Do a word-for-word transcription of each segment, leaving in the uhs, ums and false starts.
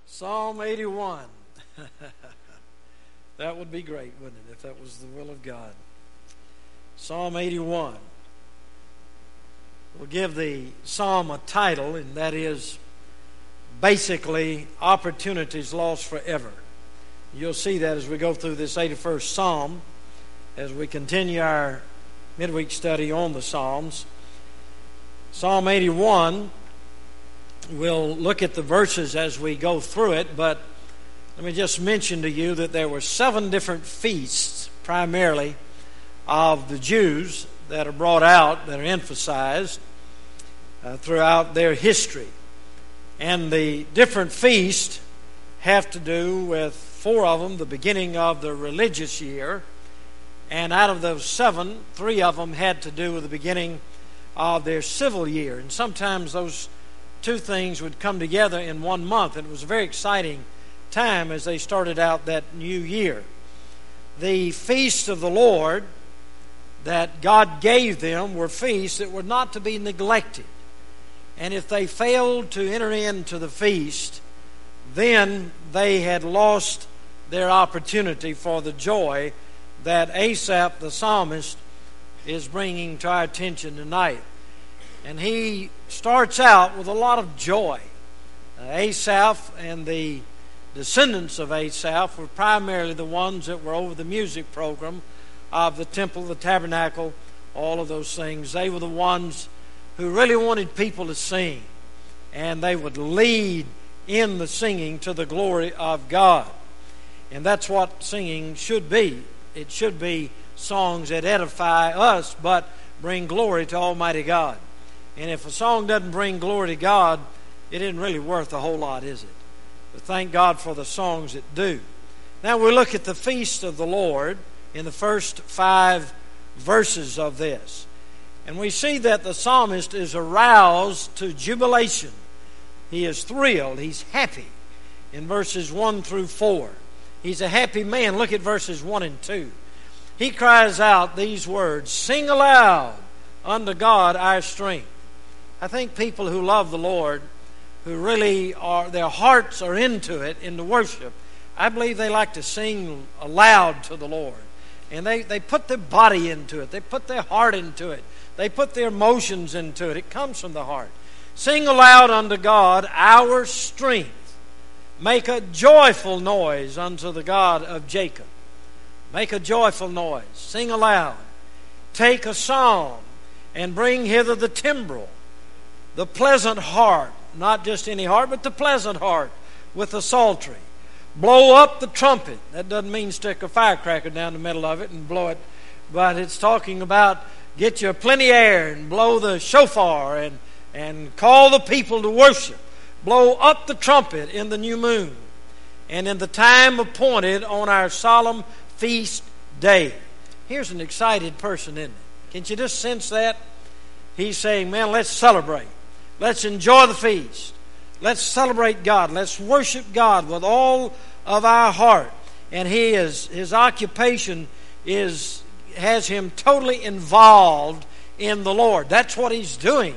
Psalm eighty-one. That would be great, wouldn't it, if that was the will of God. Psalm eighty-one. We'll give the psalm a title, and that is basically Opportunities Lost Forever. You'll see that as we go through this eighty-first psalm, as we continue our midweek study on the Psalms. Psalm eighty-one, we'll look at the verses as we go through it, but let me just mention to you that there were seven different feasts, primarily, of the Jews that are brought out, that are emphasized uh, throughout their history. And the different feasts have to do with four of them, the beginning of the religious year, and out of those seven, three of them had to do with the beginning of their civil year. And sometimes those two things would come together in one month, and it was a very exciting time as they started out that new year. The feasts of the Lord that God gave them were feasts that were not to be neglected. And if they failed to enter into the feast, then they had lost their opportunity for the joy that Asaph the psalmist is bringing to our attention tonight. And he starts out with a lot of joy. Uh, Asaph and the descendants of Asaph were primarily the ones that were over the music program of the temple, the tabernacle, all of those things. They were the ones who really wanted people to sing, and they would lead in the singing to the glory of God. And that's what singing should be. It should be songs that edify us but bring glory to Almighty God. And if a song doesn't bring glory to God, it isn't really worth a whole lot, is it? But thank God for the songs that do. Now we look at the feast of the Lord in the first five verses of this. And we see that the psalmist is aroused to jubilation. He is thrilled. He's happy in verses one through four. He's a happy man. Look at verses one and two. He cries out these words, "Sing aloud unto God our strength." I think people who love the Lord, who really are, their hearts are into it, into worship, I believe they like to sing aloud to the Lord. And they, they put their body into it. They put their heart into it. They put their emotions into it. It comes from the heart. Sing aloud unto God our strength. Make a joyful noise unto the God of Jacob. Make a joyful noise. Sing aloud. Take a psalm and bring hither the timbrel. The pleasant harp, not just any harp, but the pleasant harp with the psaltery. Blow up the trumpet. That doesn't mean stick a firecracker down the middle of it and blow it, but it's talking about get you plenty air and blow the shofar and, and call the people to worship. Blow up the trumpet in the new moon and in the time appointed on our solemn feast day. Here's an excited person, isn't it? Can't you just sense that? He's saying, man, let's celebrate. Let's enjoy the feast. Let's celebrate God. Let's worship God with all of our heart. And he is his occupation is has him totally involved in the Lord. That's what he's doing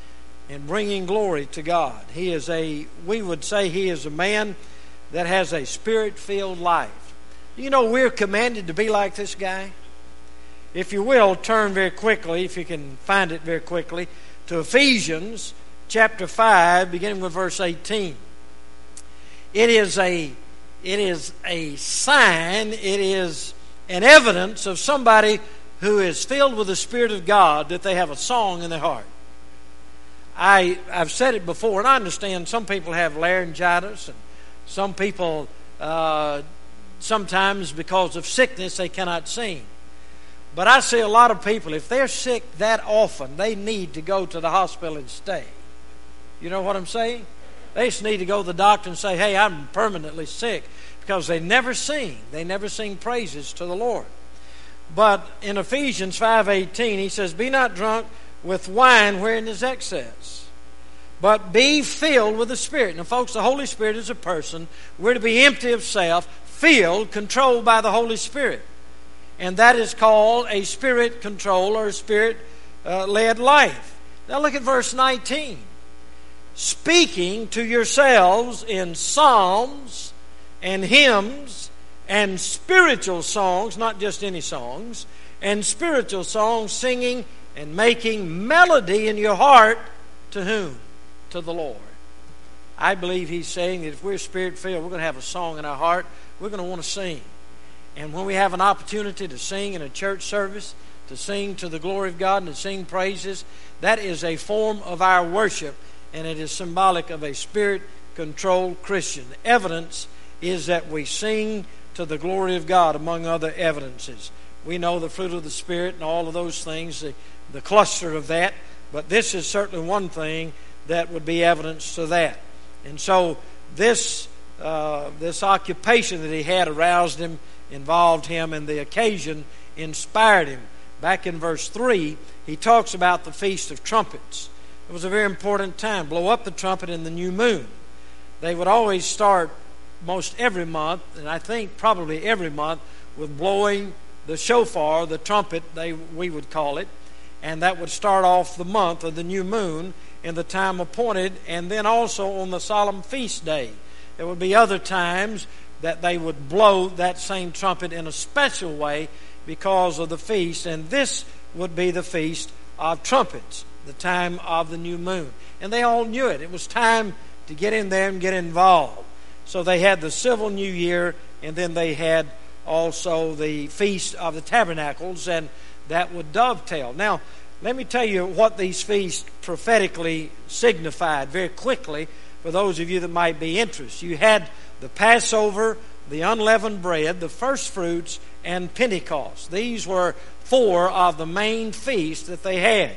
in bringing glory to God. He is a, we would say he is a man that has a spirit-filled life. You know, we're commanded to be like this guy. If you will, turn very quickly, if you can find it very quickly, to Ephesians chapter five, beginning with verse eighteen. It is a, it is a sign, it is an evidence of somebody who is filled with the Spirit of God that they have a song in their heart. I, I've said it before, and I understand some people have laryngitis, and some people, uh, sometimes because of sickness, they cannot sing. But I see a lot of people, if they're sick that often, they need to go to the hospital and stay. You know what I'm saying? They just need to go to the doctor and say, hey, I'm permanently sick, because they never sing. They never sing praises to the Lord. But in Ephesians five eighteen, he says, be not drunk with wine wherein is excess, but be filled with the Spirit. Now, folks, the Holy Spirit is a person. We're to be empty of self, filled, controlled by the Holy Spirit. And that is called a spirit-controlled or a spirit-led life. Now look at verse nineteen. speaking to yourselves in psalms and hymns and spiritual songs, not just any songs, and spiritual songs, singing and making melody in your heart to whom? To the Lord. I believe he's saying that if we're Spirit-filled, we're going to have a song in our heart. We're going to want to sing. And when we have an opportunity to sing in a church service, to sing to the glory of God and to sing praises, that is a form of our worship, and it is symbolic of a Spirit-controlled Christian. The evidence is that we sing to the glory of God, among other evidences. We know the fruit of the Spirit and all of those things, the, the cluster of that, but this is certainly one thing that would be evidence to that. And so this uh, this occupation that he had aroused him, involved him, and the occasion inspired him. Back in verse three, he talks about the Feast of Trumpets. It was a very important time. Blow up the trumpet in the new moon. They would always start most every month, and I think probably every month, with blowing the shofar, the trumpet, they we would call it, and that would start off the month of the new moon in the time appointed, and then also on the solemn feast day. There would be other times that they would blow that same trumpet in a special way because of the feast, and this would be the Feast of Trumpets, the time of the new moon. And they all knew it. It was time to get in there and get involved. So they had the civil new year, and then they had also the Feast of the Tabernacles, and that would dovetail. Now, let me tell you what these feasts prophetically signified very quickly for those of you that might be interested. You had the Passover, the unleavened bread, the first fruits, and Pentecost. These were four of the main feasts that they had.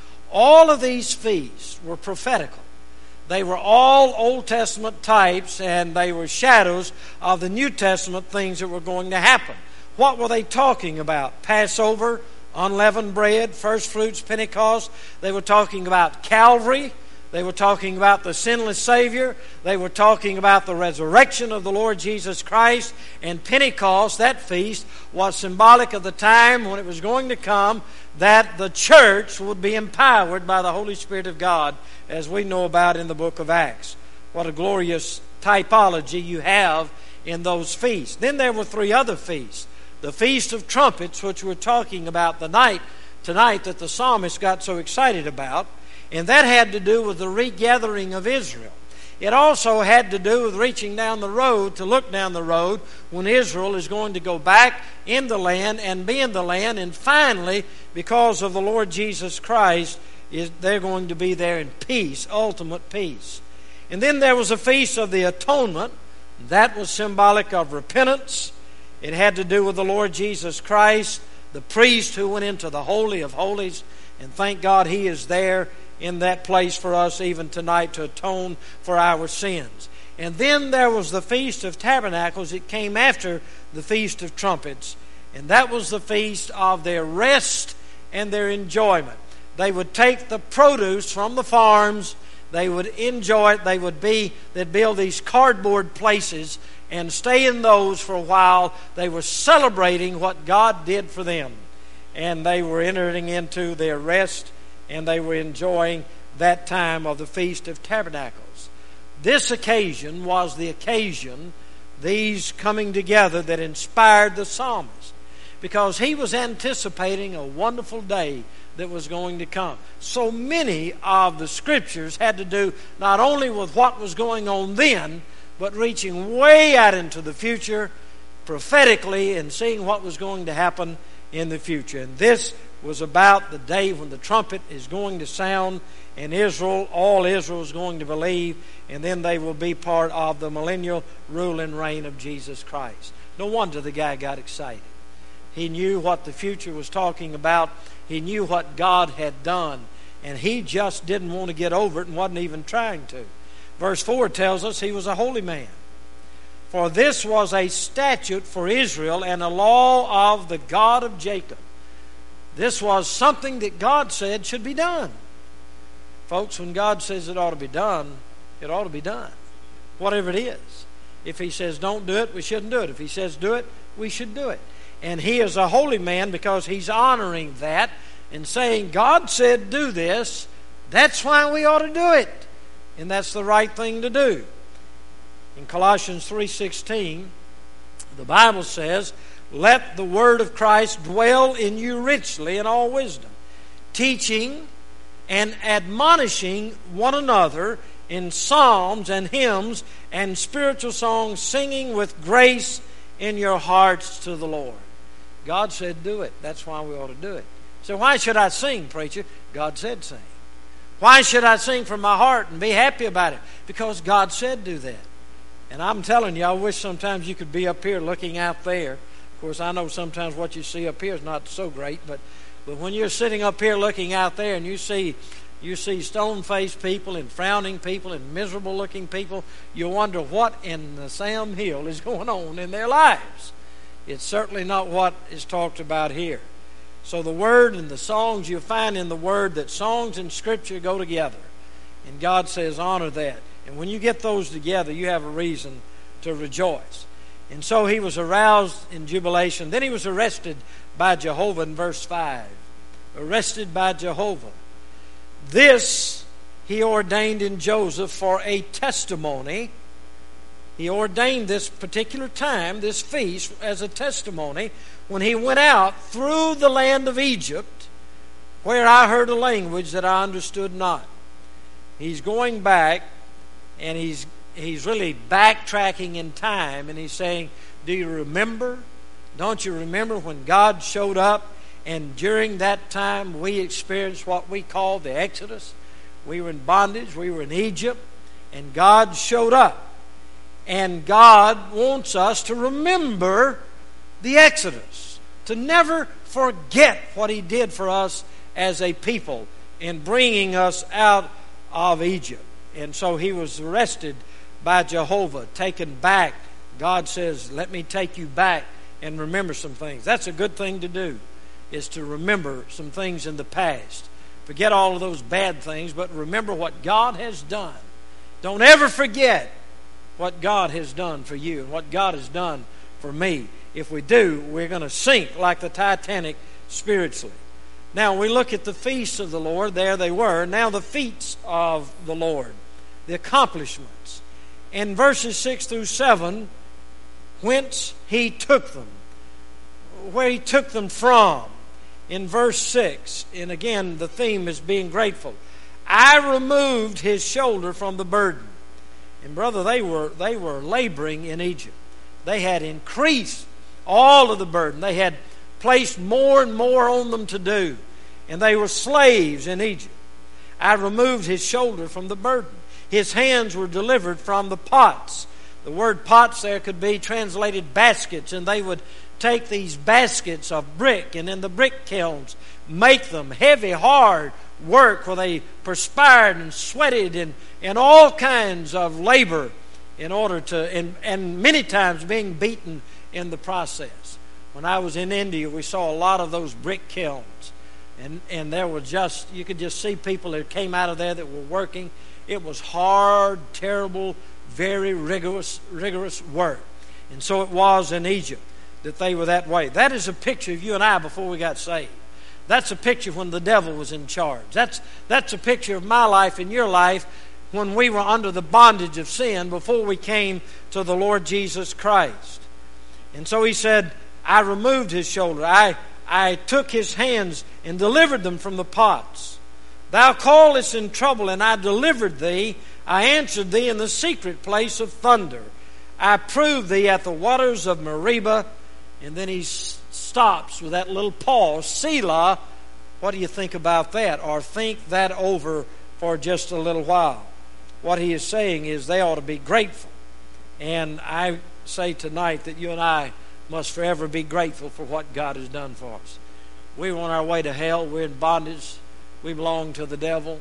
All of these feasts were prophetical. They were all Old Testament types, and they were shadows of the New Testament things that were going to happen. What were they talking about? Passover, unleavened bread, first fruits, Pentecost. They were talking about Calvary. They were talking about the sinless Savior. They were talking about the resurrection of the Lord Jesus Christ. And Pentecost, that feast, was symbolic of the time when it was going to come that the church would be empowered by the Holy Spirit of God, as we know about in the book of Acts. What a glorious typology you have in those feasts. Then there were three other feasts. The Feast of Trumpets, which we're talking about the night tonight that the psalmist got so excited about, and that had to do with the regathering of Israel. It also had to do with reaching down the road to look down the road when Israel is going to go back in the land and be in the land, and finally, because of the Lord Jesus Christ, is they're going to be there in peace, ultimate peace. And then there was a Feast of the Atonement. That was symbolic of repentance. It had to do with the Lord Jesus Christ, the priest who went into the Holy of Holies, and thank God He is there in that place for us even tonight to atone for our sins. And then there was the Feast of Tabernacles. It came after the Feast of Trumpets, and that was the feast of their rest and their enjoyment. They would take the produce from the farms, they would enjoy it, they would be, they'd build these cardboard places and stay in those for a while. They were celebrating what God did for them, and they were entering into their rest, and they were enjoying that time of the Feast of Tabernacles. This occasion was the occasion, these coming together, that inspired the psalmist, because he was anticipating a wonderful day that was going to come. So many of the scriptures had to do not only with what was going on then, but reaching way out into the future prophetically and seeing what was going to happen in the future. And this was about the day when the trumpet is going to sound, and Israel, all Israel is going to believe, and then they will be part of the millennial rule and reign of Jesus Christ. No wonder the guy got excited. He knew what the future was talking about. He knew what God had done, and he just didn't want to get over it and wasn't even trying to. Verse four tells us he was a holy man. For this was a statute for Israel and a law of the God of Jacob. This was something that God said should be done. Folks, when God says it ought to be done, it ought to be done. Whatever it is. If He says don't do it, we shouldn't do it. If He says do it, we should do it. And he is a holy man because he's honoring that and saying, God said do this, that's why we ought to do it. And that's the right thing to do. In Colossians three sixteen, the Bible says, "Let the word of Christ dwell in you richly in all wisdom, teaching and admonishing one another in psalms and hymns and spiritual songs, singing with grace in your hearts to the Lord." God said do it. That's why we ought to do it. So why should I sing, preacher? God said sing. Why should I sing from my heart and be happy about it? Because God said do that. And I'm telling you, I wish sometimes you could be up here looking out there. Of course, I know sometimes what you see up here is not so great, but, but when you're sitting up here looking out there and you see you see stone-faced people and frowning people and miserable-looking people, you wonder what in the Sam Hill is going on in their lives. It's certainly not what is talked about here. So the Word and the songs, you find in the Word that songs and Scripture go together. And God says honor that. And when you get those together, you have a reason to rejoice. And so he was aroused in jubilation. Then he was arrested by Jehovah in verse five. Arrested by Jehovah. This he ordained in Joseph for a testimony. He ordained this particular time, this feast, as a testimony when he went out through the land of Egypt, where I heard a language that I understood not. He's going back, and he's he's really backtracking in time, and he's saying, do you remember? Don't you remember when God showed up, and during that time we experienced what we call the Exodus? We were in bondage, we were in Egypt, and God showed up. And God wants us to remember the Exodus, to never forget what He did for us as a people in bringing us out of Egypt. And so he was arrested by Jehovah, taken back. God says, let me take you back and remember some things. That's a good thing to do, is to remember some things in the past. Forget all of those bad things, but remember what God has done. Don't ever forget what God has done for you and what God has done for me. If we do, we're going to sink like the Titanic spiritually. Now we look at the feasts of the Lord. There they were. Now the feats of the Lord, the accomplishments. In verses six through seven, whence He took them, where He took them from. In verse six, and again the theme is being grateful. I removed His shoulder from the burden. And brother, they were they were laboring in Egypt. They had increased all of the burden. They had placed more and more on them to do. And they were slaves in Egypt. I removed His shoulder from the burden. His hands were delivered from the pots. The word pots there could be translated baskets, and they would take these baskets of brick and in the brick kilns make them heavy, hard work where they perspired and sweated and, and all kinds of labor in order to, and, and many times being beaten in the process. When I was in India, we saw a lot of those brick kilns. And and there were just, you could just see people that came out of there that were working. It was hard, terrible, very rigorous, rigorous work. And so it was in Egypt that they were that way. That is a picture of you and I before we got saved. That's a picture when the devil was in charge. That's that's a picture of my life and your life when we were under the bondage of sin before we came to the Lord Jesus Christ. And so he said, I removed His shoulder. I I took His hands and delivered them from the pots. Thou callest in trouble, and I delivered thee. I answered thee in the secret place of thunder. I proved thee at the waters of Meribah. And then he stops with that little pause. Selah. What do you think about that? Or think that over for just a little while. What he is saying is they ought to be grateful. And I say tonight that you and I must forever be grateful for what God has done for us. We were on our way to hell. We're in bondage. We belong to the devil.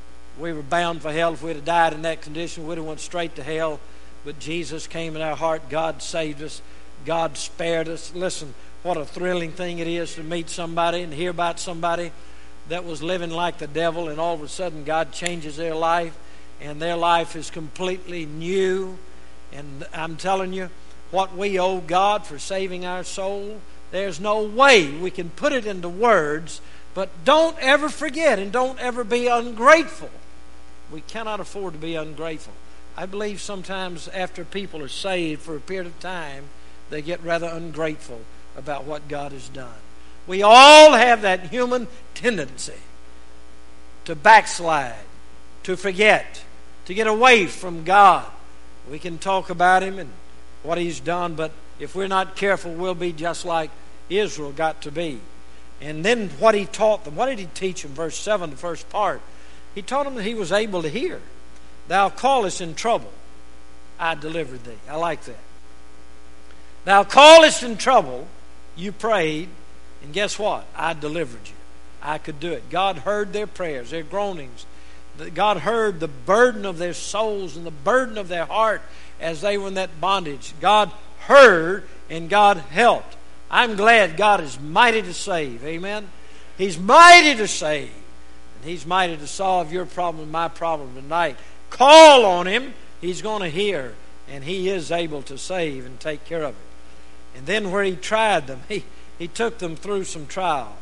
We were bound for hell. If we'd have died in that condition, we'd have went straight to hell. But Jesus came in our heart. God saved us. God spared us. Listen, what a thrilling thing it is to meet somebody and hear about somebody that was living like the devil, and all of a sudden God changes their life, and their life is completely new. And I'm telling you, what we owe God for saving our soul, there's no way we can put it into words. But don't ever forget and don't ever be ungrateful We cannot afford to be ungrateful. I believe sometimes after people are saved for a period of time, they get rather ungrateful about what God has done. We all have that human tendency to backslide, to forget, to get away from God. We can talk about Him and what He's done, but if we're not careful, we'll be just like Israel got to be. And then what He taught them, what did He teach them? Verse seven, the first part. He taught them that He was able to hear. Thou callest in trouble, I delivered thee. I like that. Thou callest in trouble, you prayed, and guess what? I delivered you. I could do it. God heard their prayers, their groanings. God heard the burden of their souls and the burden of their heart as they were in that bondage. God heard and God helped. I'm glad God is mighty to save. Amen? He's mighty to save. And He's mighty to solve your problem and my problem tonight. Call on Him. He's going to hear. And He is able to save and take care of it. And then where He tried them, He, he took them through some trials.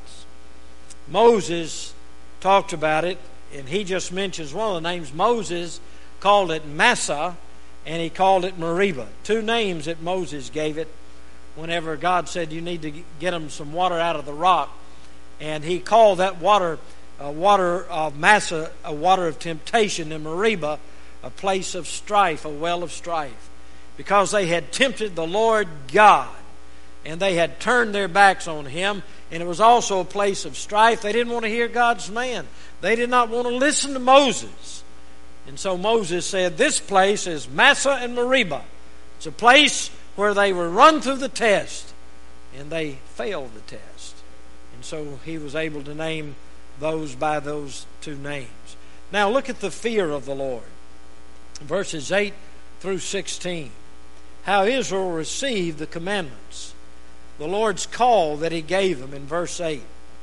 Moses talked about it, and he just mentions one of the names. Moses called it Massah, and he called it Meribah. Two names that Moses gave it whenever God said you need to get them some water out of the rock. And he called that water a water of Massah, a water of temptation, and Meribah a place of strife, a well of strife. Because they had tempted the Lord God, and they had turned their backs on Him. And it was also a place of strife. They didn't want to hear God's man. They did not want to listen to Moses. And so Moses said, this place is Massah and Meribah. It's a place where they were run through the test, and they failed the test. And so he was able to name those by those two names. Now look at the fear of the Lord. Verses eight through sixteen. How Israel received the commandments. The Lord's call that He gave them in verse eight.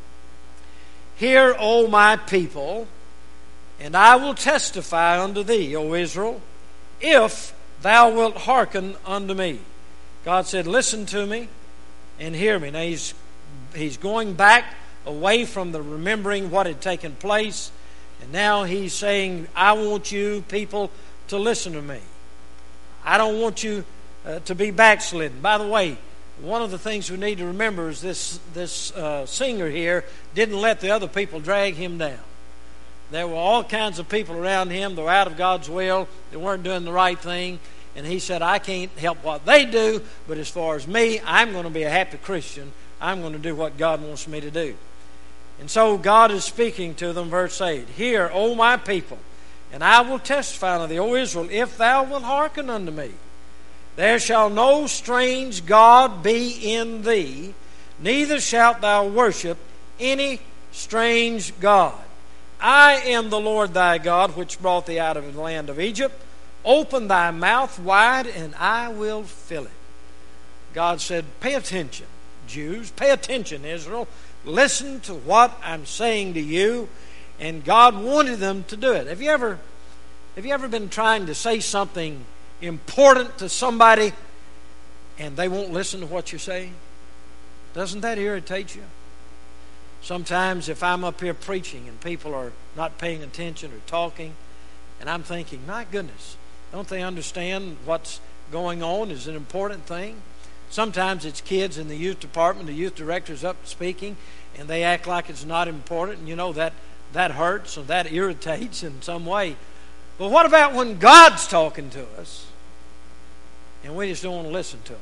Hear, O my people, and I will testify unto thee, O Israel, if thou wilt hearken unto me. God said, listen to me and hear me. Now he's, he's going back away from the remembering what had taken place. And now He's saying, I want you people to listen to me. I don't want you uh, to be backslidden. By the way, one of the things we need to remember is this, this uh, singer here didn't let the other people drag him down. There were all kinds of people around him that were out of God's will. They weren't doing the right thing. And he said, I can't help what they do, but as far as me, I'm going to be a happy Christian. I'm going to do what God wants me to do. And so God is speaking to them, verse eight. Hear, O my people, and I will testify unto thee, O Israel, if thou wilt hearken unto me. There shall no strange God be in thee, neither shalt thou worship any strange God. I am the Lord thy God, which brought thee out of the land of Egypt. Open thy mouth wide, and I will fill it. God said, pay attention, Jews. Pay attention, Israel. Listen to what I'm saying to you. And God wanted them to do it. Have you ever, have you ever been trying to say something important to somebody and they won't listen to what you're saying? Doesn't that irritate you? Sometimes if I'm up here preaching and people are not paying attention or talking, and I'm thinking, my goodness, don't they understand what's going on is an important thing? Sometimes it's kids in the youth department, the youth director's up speaking, and they act like it's not important, and you know that that hurts and that irritates in some way. But what about when God's talking to us and we just don't want to listen to Him?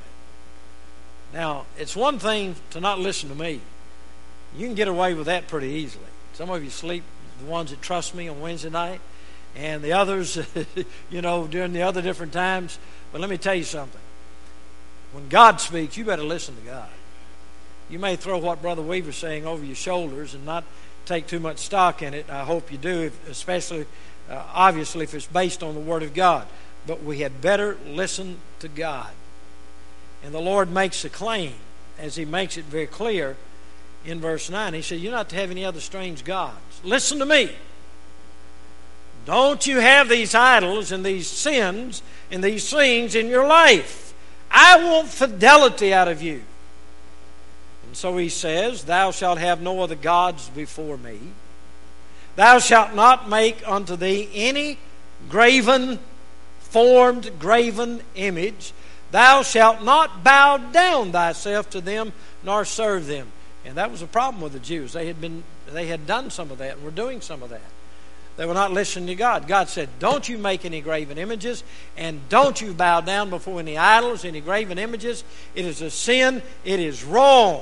Now, it's one thing to not listen to me. You can get away with that pretty easily. Some of you sleep, the ones that trust me on Wednesday night, and the others, you know, during the other different times. But let me tell you something. When God speaks, you better listen to God. You may throw what Brother Weaver's saying over your shoulders and not take too much stock in it. I hope you do, especially, uh, obviously, if it's based on the Word of God. But we had better listen to God. And the Lord makes a claim, as He makes it very clear in verse nine. He said, you're not to have any other strange gods. Listen to me. Don't you have these idols and these sins and these things in your life. I want fidelity out of you. And so He says, thou shalt have no other gods before me. Thou shalt not make unto thee any graven, formed, graven image. Thou shalt not bow down thyself to them, nor serve them. And that was a problem with the Jews. They had been, they had done some of that and were doing some of that. They were not listening to God. God said, don't you make any graven images, and don't you bow down before any idols, any graven images. It is a sin. It is wrong.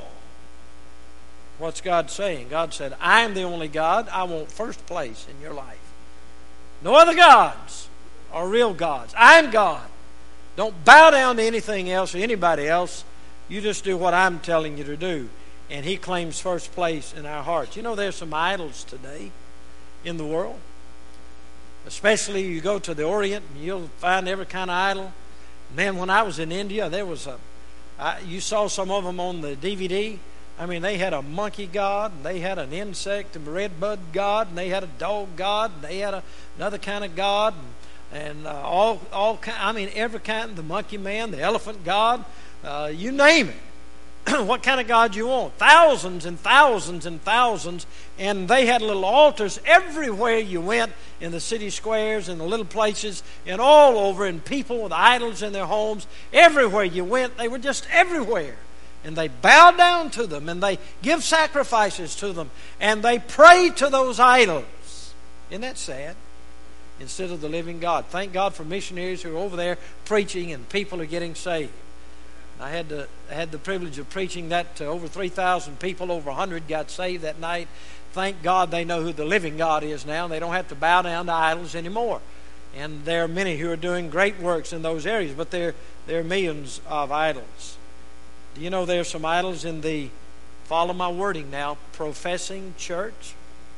What's God saying? God said, I am the only God. I want first place in your life. No other gods are real gods. I am God. Don't bow down to anything else or anybody else. You just do what I'm telling you to do. And He claims first place in our hearts. You know, there's some idols today in the world. Especially you go to the Orient and you'll find every kind of idol. Man, when I was in India, there was a, I, you saw some of them on the D V D. I mean, they had a monkey god, and they had an insect and red bud god, and they had a dog god, and they had a, another kind of god, and, and uh, all, all kind, I mean, every kind, the monkey man, the elephant god, uh, you name it. What kind of God you want? Thousands and thousands and thousands. And they had little altars everywhere you went, in the city squares and the little places and all over, and people with idols in their homes. Everywhere you went, they were just everywhere. And they bow down to them, and they give sacrifices to them, and they pray to those idols. Isn't that sad? Instead of the living God. Thank God for missionaries who are over there preaching, and people are getting saved. I had the I had the privilege of preaching that to over three thousand people. Over one hundred got saved that night. Thank God they know who the living God is now. They don't have to bow down to idols anymore. And there are many who are doing great works in those areas, but there, there are millions of idols. Do you know there are some idols in the, follow my wording now, professing church?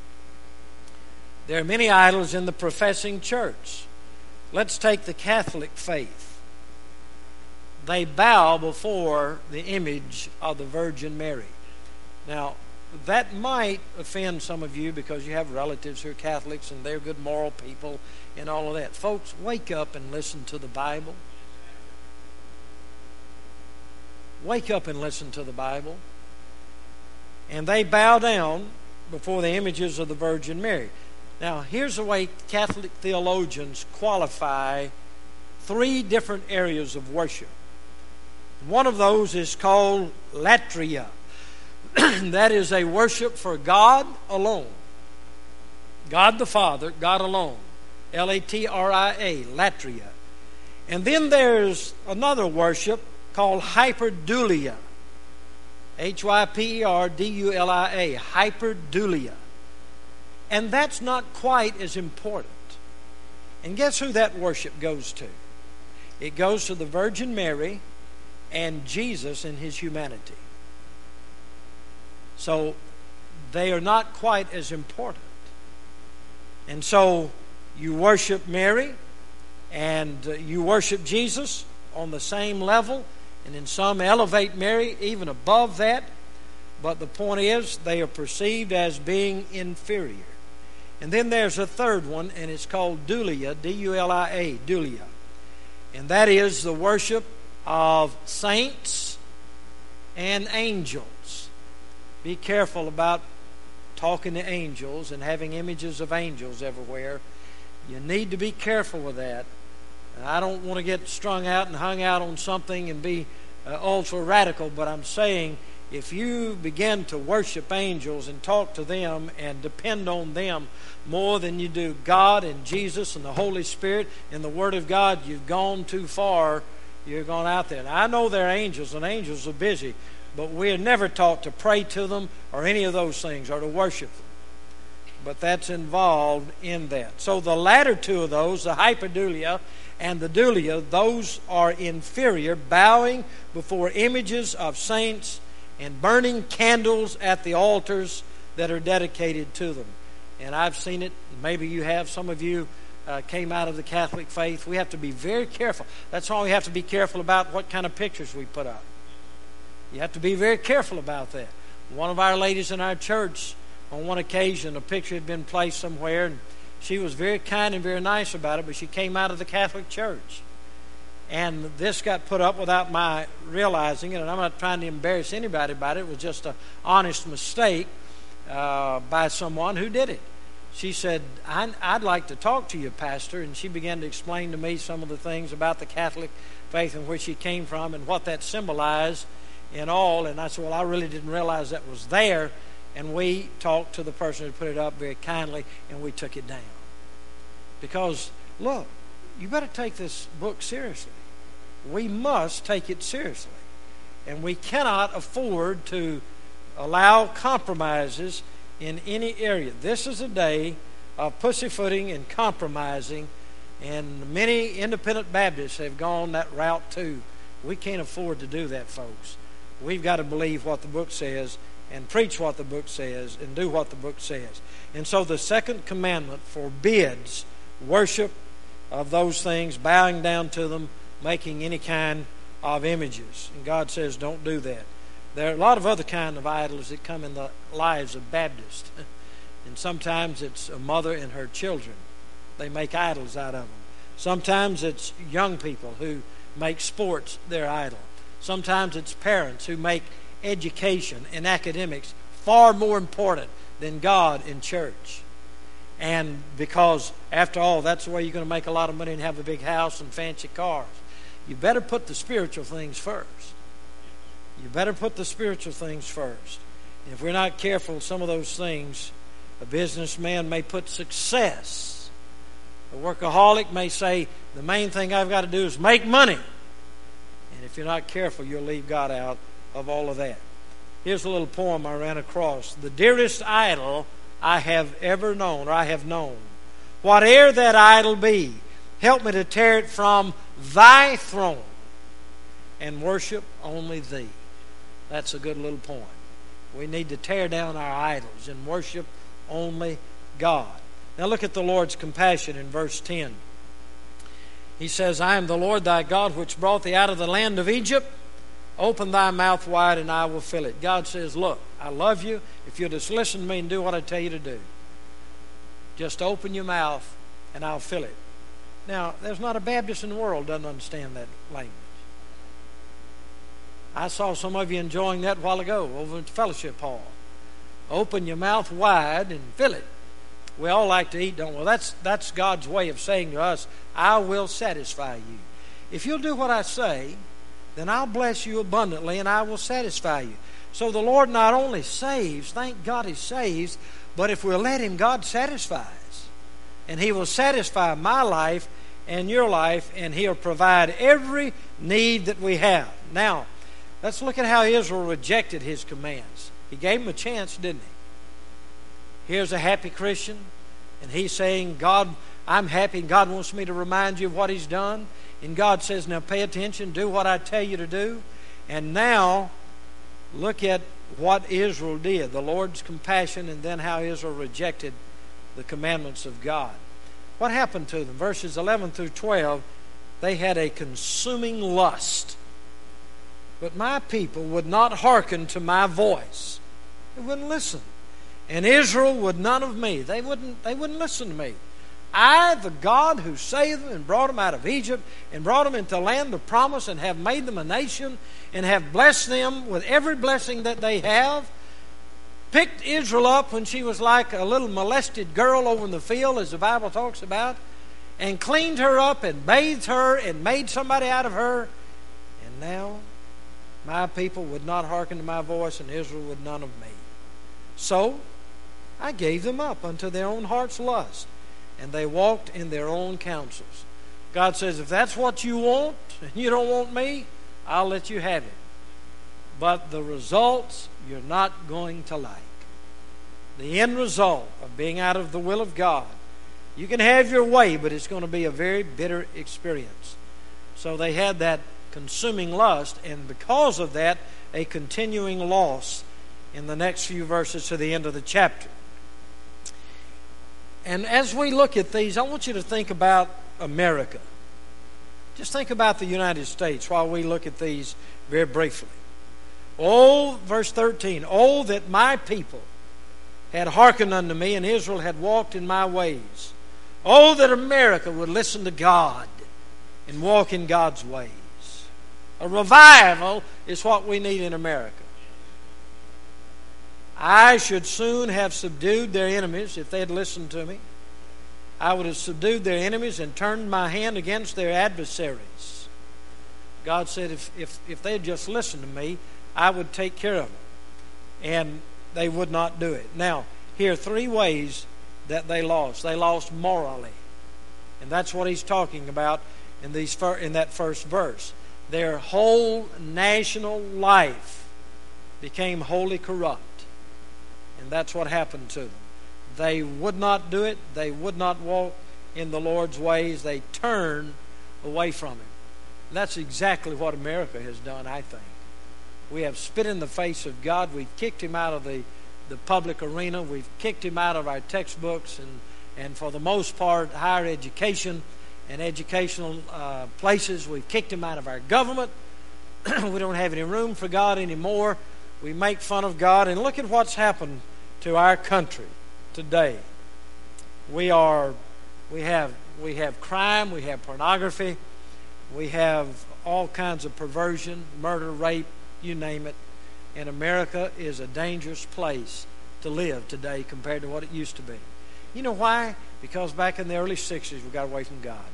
There are many idols in the professing church. Let's take the Catholic faith. They bow before the image of the Virgin Mary. Now, that might offend some of you because you have relatives who are Catholics and they're good moral people and all of that. Folks, wake up and listen to the Bible. Wake up and listen to the Bible. And they bow down before the images of the Virgin Mary. Now, here's the way Catholic theologians qualify three different areas of worship. One of those is called latria. That is a worship for God alone. God the Father, God alone. L A T R I A, latria. And then there's another worship called hyperdulia. H Y P E R D U L I A, hyperdulia. And that's not quite as important. And guess who that worship goes to? It goes to the Virgin Mary and Jesus in His humanity. So they are not quite as important. And so you worship Mary and you worship Jesus on the same level, and in some elevate Mary even above that. But the point is, they are perceived as being inferior. And then there's a third one, and it's called dulia, D U L I A, dulia. And that is the worship of saints and angels. Be careful about talking to angels and having images of angels everywhere. You need to be careful with that. And I don't want to get strung out and hung out on something and be uh, ultra radical, but I'm saying if you begin to worship angels and talk to them and depend on them more than you do God and Jesus and the Holy Spirit and the Word of God, you've gone too far. You're gone out there. Now, I know they're angels, and angels are busy, but we're never taught to pray to them or any of those things or to worship them. But that's involved in that. So the latter two of those, the hyperdulia and the dulia, those are inferior, bowing before images of saints and burning candles at the altars that are dedicated to them. And I've seen it. Maybe you have. Some of you uh, came out of the Catholic faith. We have to be very careful. That's why we have to be careful about what kind of pictures we put up. You have to be very careful about that. One of our ladies in our church, on one occasion, a picture had been placed somewhere, and she was very kind and very nice about it, but she came out of the Catholic Church. And this got put up without my realizing it, and I'm not trying to embarrass anybody about it. It was just an honest mistake uh, by someone who did it. she said, I'd like to talk to you, Pastor. And she began to explain to me some of the things about the Catholic faith and where she came from and what that symbolized and all. And I said, well, I really didn't realize that was there. And we talked to the person who put it up very kindly, and we took it down. Because, look, you better take this book seriously. We must take it seriously. And we cannot afford to allow compromises in any area. This is a day of pussyfooting and compromising, and many independent Baptists have gone that route too. We can't afford to do that, folks. We've got to believe what the book says and preach what the book says and do what the book says. And so the second commandment forbids worship of those things, bowing down to them, making any kind of images. And God says don't do that. There are a lot of other kind of idols that come in the lives of Baptists. And sometimes it's a mother and her children. They make idols out of them. Sometimes it's young people who make sports their idol. Sometimes it's parents who make education and academics far more important than God in church. And because, after all, that's the way you're going to make a lot of money and have a big house and fancy cars. You better put the spiritual things first. You better put the spiritual things first. If we're not careful, some of those things, a businessman may put success. A workaholic may say, the main thing I've got to do is make money. And if you're not careful, you'll leave God out of all of that. Here's a little poem I ran across. The dearest idol I have ever known, or I have known. Whate'er that idol be, help me to tear it from thy throne and worship only thee. That's a good little point. We need to tear down our idols and worship only God. Now look at the Lord's compassion in verse ten. He says, I am the Lord thy God, which brought thee out of the land of Egypt. Open thy mouth wide, and I will fill it. God says, look, I love you. If you'll just listen to me and do what I tell you to do, just open your mouth, and I'll fill it. Now, there's not a Baptist in the world that doesn't understand that language. I saw some of you enjoying that a while ago over at the fellowship hall. Open your mouth wide and fill it. We all like to eat, don't we? Well, that's, that's God's way of saying to us, I will satisfy you. If you'll do what I say, then I'll bless you abundantly and I will satisfy you. So the Lord not only saves, thank God He saves, but if we'll let Him, God satisfies. And He will satisfy my life and your life, and He'll provide every need that we have. Now, let's look at how Israel rejected His commands. He gave them a chance, didn't He? Here's a happy Christian, and he's saying, God, I'm happy, and God wants me to remind you of what He's done. And God says, now pay attention, do what I tell you to do. And now, look at what Israel did, the Lord's compassion, and then how Israel rejected the commandments of God. What happened to them? Verses eleven through twelve, they had a consuming lust. But my people would not hearken to my voice. They wouldn't listen. And Israel would none of me. They wouldn't, they wouldn't listen to me. I, the God who saved them and brought them out of Egypt and brought them into the land of promise and have made them a nation and have blessed them with every blessing that they have, picked Israel up when she was like a little molested girl over in the field, as the Bible talks about, and cleaned her up and bathed her and made somebody out of her. And now my people would not hearken to my voice, and Israel would none of me. So I gave them up unto their own heart's lust, and they walked in their own counsels. God says, if that's what you want, and you don't want me, I'll let you have it. But the results you're not going to like. The end result of being out of the will of God. You can have your way, but it's going to be a very bitter experience. So they had that consuming lust, and because of that, a continuing loss in the next few verses to the end of the chapter. And as we look at these, I want you to think about America. Just think about the United States while we look at these very briefly. Oh, verse thirteen, oh, that my people had hearkened unto me, and Israel had walked in my ways. Oh, that America would listen to God and walk in God's ways. A revival is what we need in America. I should soon have subdued their enemies if they had listened to me. I would have subdued their enemies and turned my hand against their adversaries. God said if, if, if they had just listened to me, I would take care of them. And they would not do it. Now, here are three ways that they lost. They lost morally. And that's what he's talking about in, these, in that first verse. Their whole national life became wholly corrupt. And that's what happened to them. They would not do it. They would not walk in the Lord's ways. They turned away from Him. And that's exactly what America has done, I think. We have spit in the face of God. We've kicked Him out of the, the public arena. We've kicked Him out of our textbooks and, and for the most part, higher education and educational uh, places. We've kicked Him out of our government. We don't have any room for God anymore. We make fun of God. And look at what's happened to our country today. We are, we have, we have crime. We have pornography. We have all kinds of perversion, murder, rape, you name it. And America is a dangerous place to live today compared to what it used to be. You know why? Because back in the early sixties, we got away from God.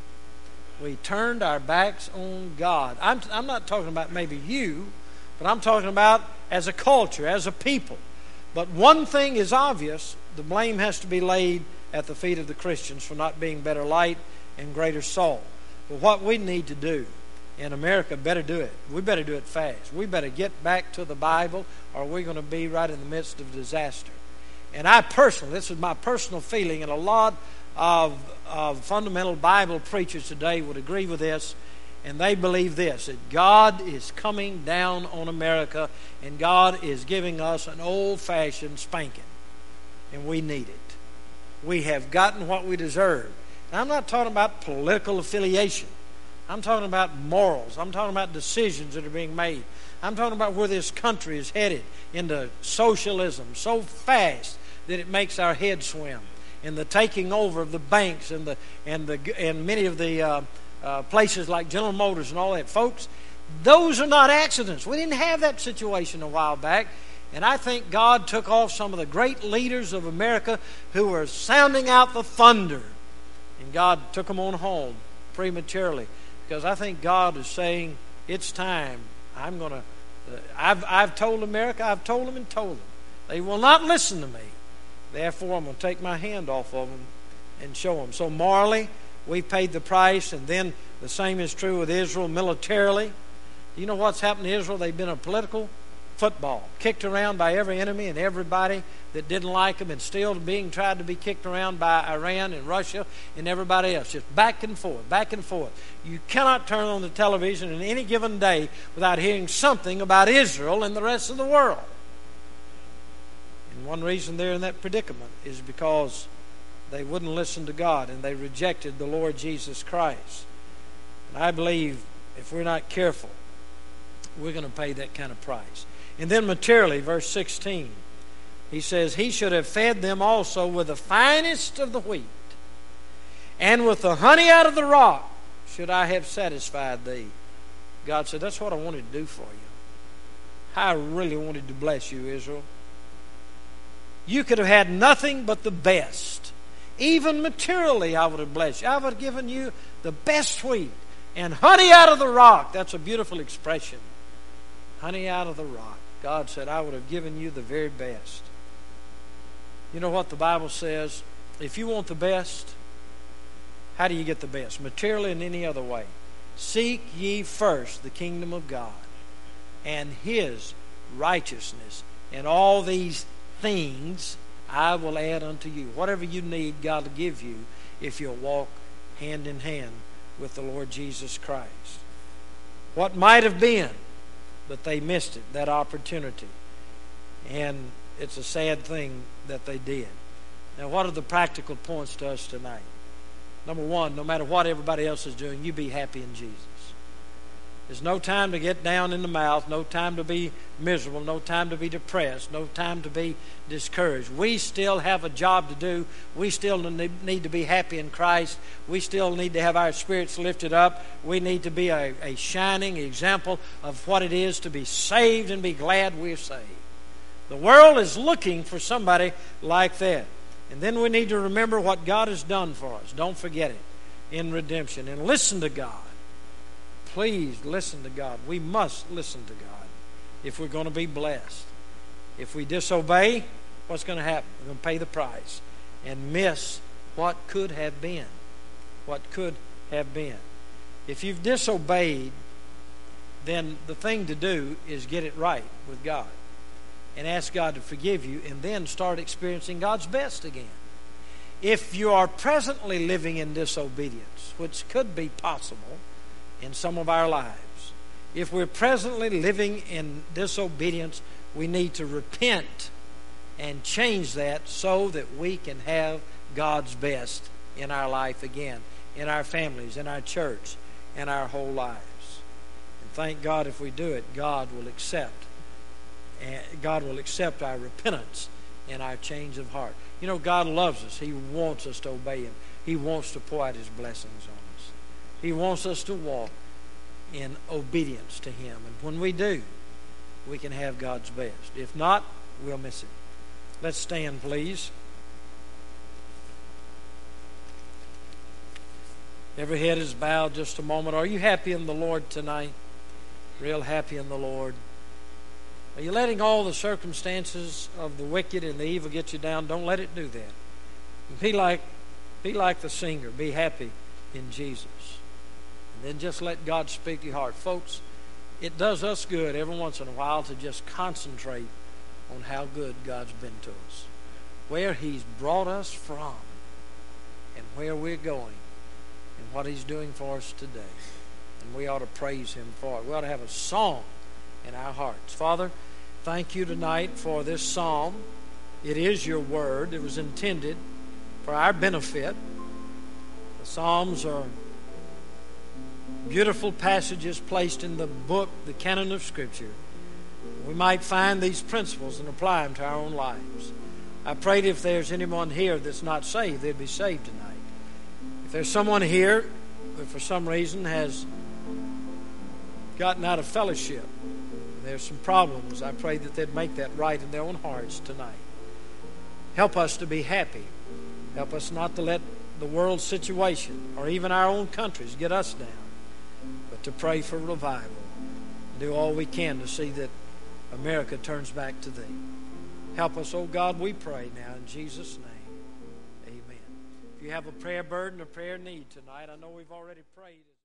We turned our backs on God. I'm, I'm not talking about maybe you, but I'm talking about as a culture, as a people. But one thing is obvious. The blame has to be laid at the feet of the Christians for not being better light and greater salt. But what we need to do in America, better do it. We better do it fast. We better get back to the Bible, or we're going to be right in the midst of disaster. And I personally, this is my personal feeling, and a lot of, of fundamental Bible preachers today would agree with this, and they believe this, that God is coming down on America, and God is giving us an old-fashioned spanking, and we need it. We have gotten what we deserve. Now, I'm not talking about political affiliation. I'm talking about morals. I'm talking about decisions that are being made. I'm talking about where this country is headed into socialism so fast that it makes our heads swim. And the taking over of the banks and the and the and many of the uh, uh, places like General Motors and all that, folks. Those are not accidents. We didn't have that situation a while back. And I think God took off some of the great leaders of America who were sounding out the thunder. And God took them on home prematurely. Because I think God is saying, it's time. I'm going to, uh, I've, I've told America, I've told them and told them. They will not listen to me. Therefore, I'm going to take my hand off of them and show them. So morally, we've paid the price. And then the same is true with Israel militarily. Do you know what's happened to Israel? They've been a political football, kicked around by every enemy and everybody that didn't like them, and still being tried to be kicked around by Iran and Russia and everybody else. Just back and forth, back and forth. You cannot turn on the television in any given day without hearing something about Israel and the rest of the world. And one reason they're in that predicament is because they wouldn't listen to God and they rejected the Lord Jesus Christ. And I believe if we're not careful, we're going to pay that kind of price. And then materially, verse sixteen, he says, He should have fed them also with the finest of the wheat, and with the honey out of the rock should I have satisfied thee. God said, that's what I wanted to do for you. I really wanted to bless you, Israel. You could have had nothing but the best. Even materially, I would have blessed you. I would have given you the best wheat and honey out of the rock. That's a beautiful expression. Honey out of the rock. God said, I would have given you the very best. You know what the Bible says? If you want the best, how do you get the best? Materially and any other way. Seek ye first the kingdom of God and His righteousness, and all these things I will add unto you. Whatever you need, God will give you if you'll walk hand in hand with the Lord Jesus Christ. What might have been, but they missed it, that opportunity. And it's a sad thing that they did. Now, what are the practical points to us tonight? Number one, no matter what everybody else is doing, you be happy in Jesus. There's no time to get down in the mouth, no time to be miserable, no time to be depressed, no time to be discouraged. We still have a job to do. We still need to be happy in Christ. We still need to have our spirits lifted up. We need to be a, a shining example of what it is to be saved and be glad we're saved. The world is looking for somebody like that. And then we need to remember what God has done for us. Don't forget it in redemption. And listen to God. Please listen to God. We must listen to God if we're going to be blessed. If we disobey, what's going to happen? We're going to pay the price and miss what could have been. What could have been. If you've disobeyed, then the thing to do is get it right with God and ask God to forgive you, and then start experiencing God's best again. If you are presently living in disobedience, which could be possible in some of our lives, if we're presently living in disobedience, we need to repent and change that so that we can have God's best in our life again, in our families, in our church, in our whole lives. And thank God, if we do it, God will accept and God will accept our repentance and our change of heart. You know, God loves us. He wants us to obey Him. He wants to pour out His blessings on us. He wants us to walk in obedience to Him. And when we do, we can have God's best. If not, we'll miss it. Let's stand, please. Every head is bowed just a moment. Are you happy in the Lord tonight? Real happy in the Lord? Are you letting all the circumstances of the wicked and the evil get you down? Don't let it do that. Be like, be like the singer. Be happy in Jesus. And then just let God speak to your heart. Folks, it does us good every once in a while to just concentrate on how good God's been to us, where He's brought us from, and where we're going, and what He's doing for us today. And we ought to praise Him for it. We ought to have a song in our hearts. Father, thank You tonight for this psalm. It is Your word. It was intended for our benefit. The Psalms are beautiful passages placed in the book, the canon of Scripture. We might find these principles and apply them to our own lives. I pray that if there's anyone here that's not saved, they'd be saved tonight. If there's someone here who for some reason has gotten out of fellowship, there's some problems, I pray that they'd make that right in their own hearts tonight. Help us to be happy. Help us not to let the world's situation or even our own countries get us down, but to pray for revival. Do all we can to see that America turns back to Thee. Help us, oh God, we pray now in Jesus' name. Amen. If you have a prayer burden or prayer need tonight, I know we've already prayed.